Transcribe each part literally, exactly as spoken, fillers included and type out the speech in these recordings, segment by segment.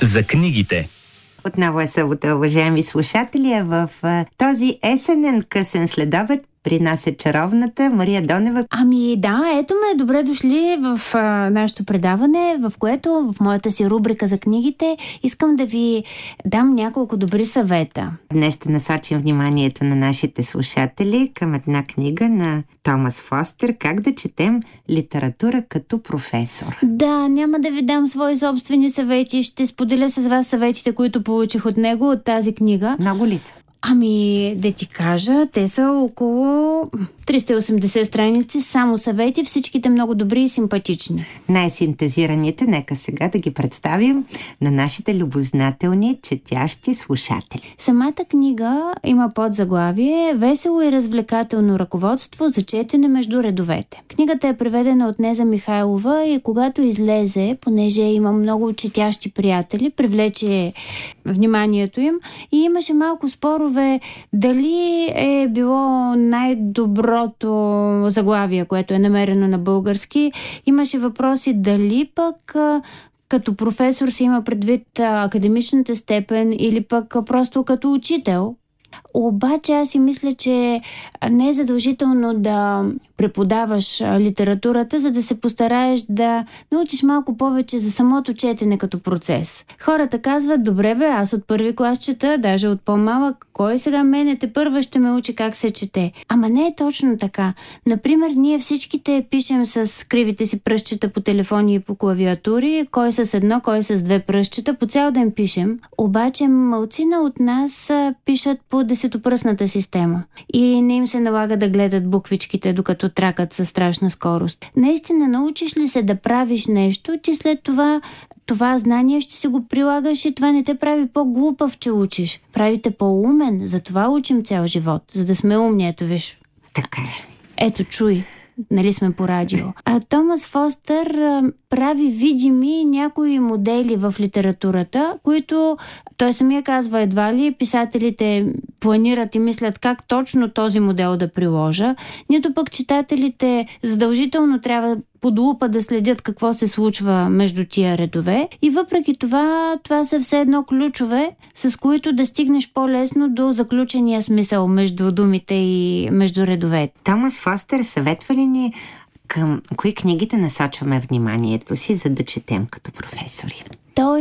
за книгите. Отново е събота, уважаеми слушатели, в този есенен късен следобед при нас е чаровната Мария Донева. Ами да, ето ме, добре дошли в а, нашето предаване, в което в моята си рубрика за книгите искам да ви дам няколко добри съвета. Днес ще насочим вниманието на нашите слушатели към една книга на Томас Фостер «Как да четем литература като професор». Да, няма да ви дам свои собствени съвети, ще споделя с вас съветите, които получих от него, от тази книга. Много ли са? Ами, да ти кажа, те са около триста и осемдесет страници, само съвети, всичките много добри и симпатични. Най-синтезираните, нека сега да ги представим на нашите любознателни четящи слушатели. Самата книга има подзаглавие «Весело и развлекателно ръководство за четене между редовете». Книгата е преведена от Неза Михайлова и когато излезе, понеже има много четящи приятели, привлече вниманието им и имаше малко спорове дали е било най-доброто заглавие, което е намерено на български. Имаше въпроси дали пък като професор се има предвид академичната степен или пък просто като учител. Обаче аз си мисля, че не е задължително да преподаваш литературата, за да се постараеш да научиш малко повече за самото четене като процес. Хората казват, добре бе, аз от първи клас чета, даже от по-малък, кой сега мене те първа ще ме учи как се чете. Ама не е точно така. Например, ние всичките пишем с кривите си пръстчета по телефони и по клавиатури, кой с едно, кой с две пръстчета, по цял ден пишем. Обаче малцина от нас пишат по десетопръстната система и не им се налага да гледат буквичките, докато тракат със страшна скорост. Наистина, научиш ли се да правиш нещо, ти след това това знание ще си го прилагаш и това не те прави по-глупав, че учиш. Правите по-умен, затова учим цял живот, за да сме умни, ето виж. Така е. Ето, чуй. Нали сме по радио. А Томас Фостер а, прави видими някои модели в литературата, които той самия казва едва ли писателите планират и мислят как точно този модел да приложа, нито пък читателите задължително трябва под лупа да следят какво се случва между тия редове. И въпреки това, това са все едно ключове, с които да стигнеш по-лесно до заключения смисъл между думите и между редовете. Томас Фостер съветва ли ни към кои книгите насочваме вниманието си, за да четем като професори? Той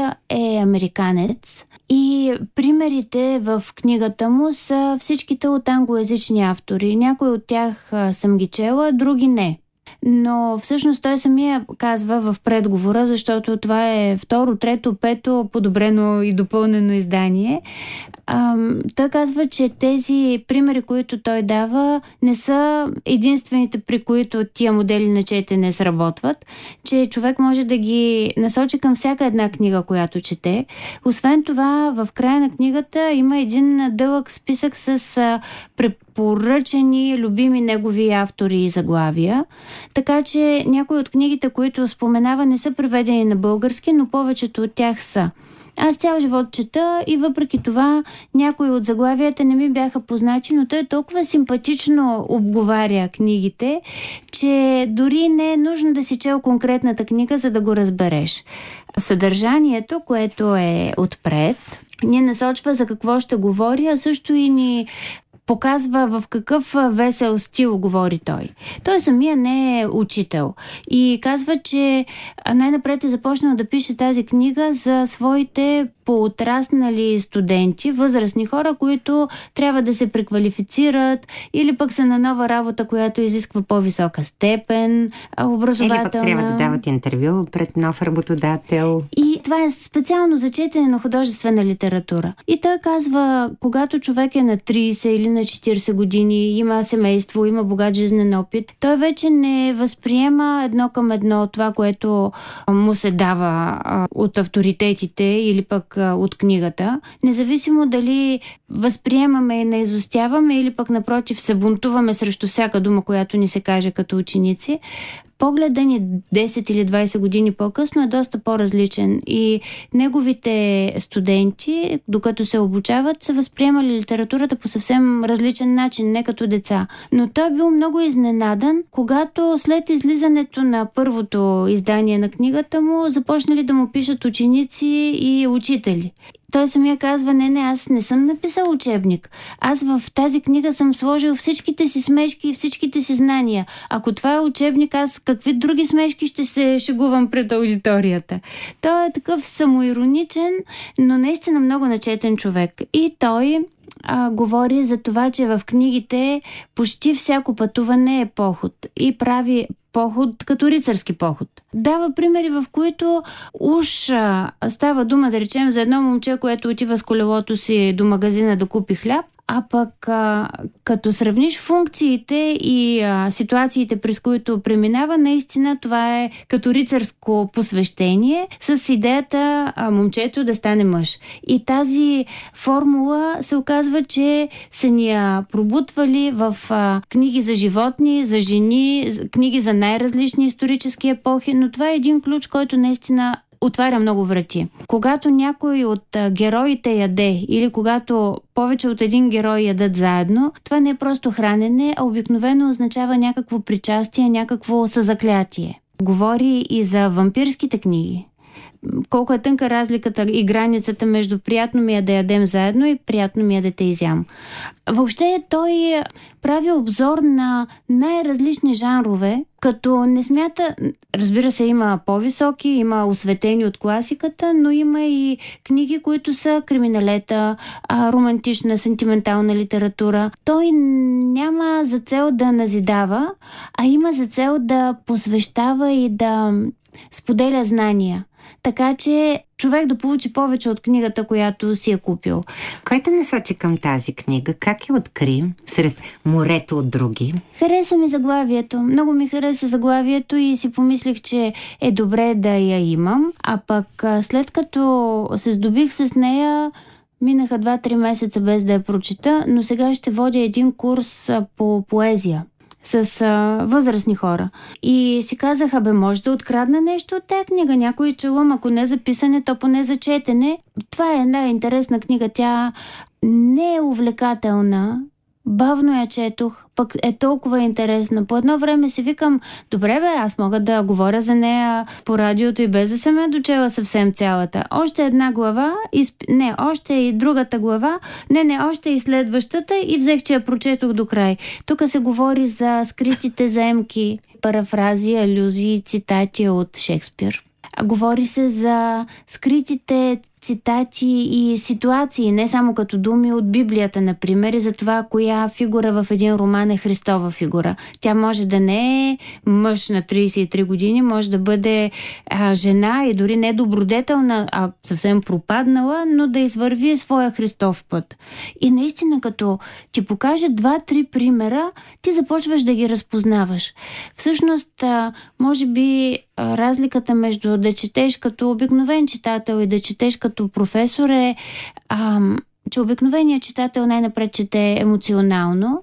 е американец и примерите в книгата му са всичките от англоязични автори. Някои от тях съм ги чела, други не. Но всъщност той самия казва в предговора, защото това е второ, трето, пето подобрено и допълнено издание. Ам, той казва, че тези примери, които той дава, не са единствените, при които тия модели на четене сработват, че човек може да ги насочи към всяка една книга, която чете. Освен това, в края на книгата има един дълъг списък с а, препоръчени, любими негови автори и заглавия. Така че някои от книгите, които споменава, не са преведени на български, но повечето от тях са. Аз цял живот чета и въпреки това някои от заглавията не ми бяха познати, но той толкова симпатично обговаря книгите, че дори не е нужно да си чел конкретната книга, за да го разбереш. Съдържанието, което е отпред, ни насочва за какво ще говори, а също и ни показва в какъв весел стил говори той. Той самия не е учител и казва, че най-напред е започнал да пише тази книга за своите поотраснали студенти, възрастни хора, които трябва да се преквалифицират или пък са на нова работа, която изисква по-висока степен, образователна. Или пък трябва да дават интервю пред нов работодател. И това е специално за четене на художествена литература. И той казва, когато човек е на трийсет или на четирийсет години, има семейство, има богат жизнен опит, той вече не възприема едно към едно това, което му се дава от авторитетите или пък от книгата. Независимо дали възприемаме и наизустяваме или пък напротив се бунтуваме срещу всяка дума, която ни се каже като ученици, погледа ни десет или двайсет години по-късно е доста по-различен и неговите студенти, докато се обучават, са възприемали литературата по съвсем различен начин, не като деца. Но той е бил много изненадан, когато след излизането на първото издание на книгата му започнали да му пишат ученици и учители. Той самия казва, не, не, аз не съм написал учебник. Аз в тази книга съм сложил всичките си смешки и всичките си знания. Ако това е учебник, аз какви други смешки ще се шегувам пред аудиторията. Той е такъв самоироничен, но наистина много начетен човек. И той а, говори за това, че в книгите почти всяко пътуване е поход и прави поход като рицарски поход. Дава примери, в които уж а, става дума, да речем, за едно момче, което отива с колелото си до магазина да купи хляб, а пък а, като сравниш функциите и а, ситуациите, през които преминава, наистина това е като рицарско посвещение с идеята а, момчето да стане мъж. И тази формула се оказва, че са ни я пробутвали в а, книги за животни, за жени, книги за най-различни исторически епохи, но това е един ключ, който наистина отваря много врати. Когато някой от героите яде или когато повече от един герой ядат заедно, това не е просто хранене, а обикновено означава някакво причастие, някакво съзаклятие. Говори и за вампирските книги. Колко е тънка разликата и границата между приятно ми е да ядем заедно и приятно ми е да те изям. Въобще той прави обзор на най-различни жанрове, като не смята, разбира се, има по-високи, има осветени от класиката, но има и книги, които са криминалета, романтична, сентиментална литература. Той няма за цел да назидава, а има за цел да посвещава и да споделя знания. Така че човек да получи повече от книгата, която си е купил. Кой те насочи към тази книга? Как я откри сред морето от други? Хареса ми заглавието. Много ми хареса заглавието и си помислих, че е добре да я имам. А пък след като се здобих с нея, минаха два-три месеца без да я прочита, но сега ще водя един курс по поезия с а, възрастни хора. И си казаха, бе, може да открадна нещо от тази книга. Някой челъм, ако не за писане, то поне за четене. Това е една интересна книга. Тя не е увлекателна. Бавно я четох, пък е толкова интересна. По едно време си викам, добре бе, аз мога да говоря за нея по радиото и без да съм я дочела съвсем цялата. Още една глава, изп... не, още и другата глава, не, не, още и следващата и взех, че я прочетох до край. Тук се говори за скритите заемки, парафрази, алюзии, цитати от Шекспир. Говори се за скритите цитати и ситуации, не само като думи от Библията, например, и за това коя фигура в един роман е Христова фигура. Тя може да не е мъж на трийсет и три години, може да бъде а, жена и дори не добродетелна, а съвсем пропаднала, но да извърви своя Христов път. И наистина, като ти покаже два-три примера, ти започваш да ги разпознаваш. Всъщност, а, може би а, разликата между да четеш като обикновен читател и да четеш като професор е, а, че обикновеният читател най-напред чете емоционално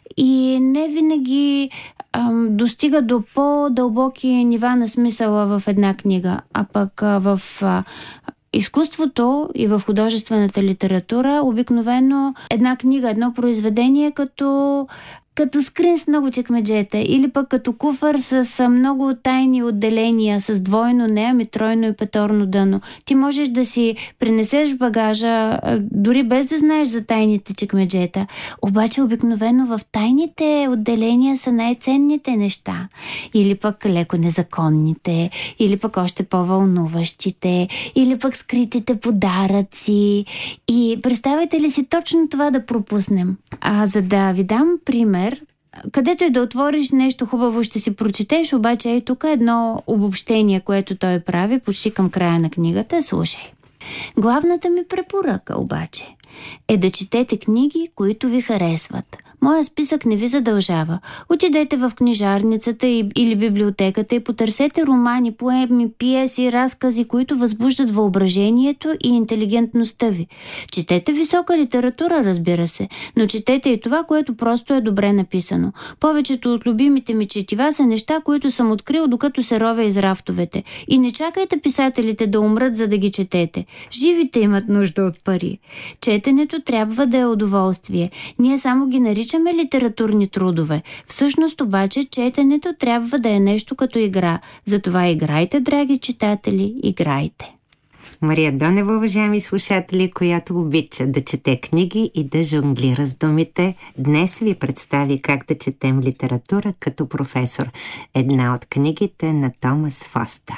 и не винаги а, достига до по-дълбоки нива на смисъла в една книга, а пък а, в а, изкуството и в художествената литература обикновено една книга, едно произведение като като скрин с много чекмеджета или пък като куфър с много тайни отделения, с двойно, не, ами тройно и петорно дъно. Ти можеш да си принесеш багажа, дори без да знаеш за тайните чекмеджета. Обаче обикновено в тайните отделения са най-ценните неща. Или пък леко незаконните, или пък още по-вълнуващите, или пък скритите подаръци. И представете ли си точно това да пропуснем? А за да ви дам пример, където и да отвориш нещо хубаво, ще си прочетеш, обаче ей тук е едно обобщение, което той прави почти към края на книгата. Слушай. Главната ми препоръка обаче е да четете книги, които ви харесват. Моя списък не ви задължава. Отидете в книжарницата или библиотеката и потърсете романи, поеми, пиеси, разкази, които възбуждат въображението и интелигентността ви. Четете висока литература, разбира се, но четете и това, което просто е добре написано. Повечето от любимите ми четива са неща, които съм открил, докато се ровя из рафтовете. И не чакайте писателите да умрат, за да ги четете. Живите имат нужда от пари. Четенето трябва да е удоволствие. Ние само ги наричаме литературни трудове. Всъщност обаче четенето трябва да е нещо като игра. Затова играйте, драги читатели, играйте. Мария Донева, уважаеми слушатели, която обича да чете книги и да жонглира с думите, днес ви представи как да четем литература като професор. Една от книгите на Томас Фостер.